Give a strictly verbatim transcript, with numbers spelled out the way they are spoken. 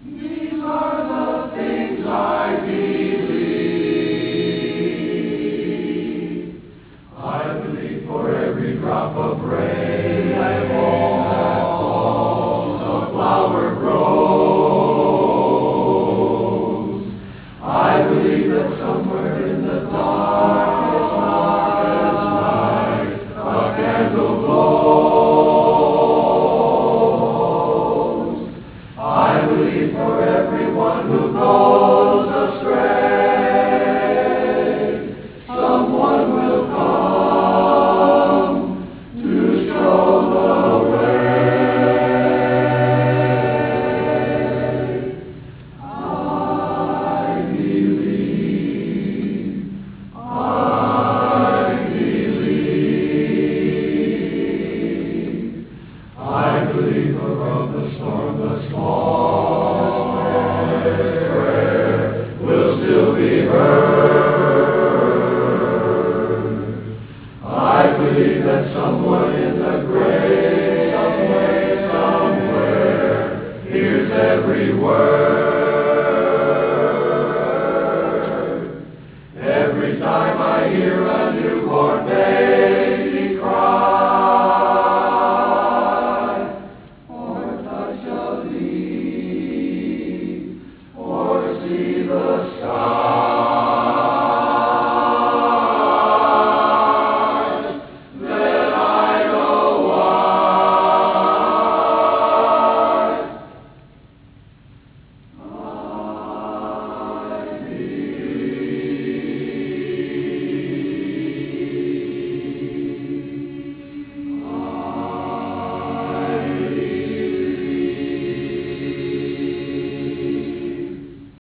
These are the things I believe. I believe for every drop of rain that falls, a flower grows. I believe that somewhere in the darkest, darkest night, a candle glows. I believe for everyone who goes astray, someone will come to show the way. I believe, I believe, I believe above the storm, the smallest prayer will still be heard. I believe that someone in the grave, some way, somewhere, hears every word.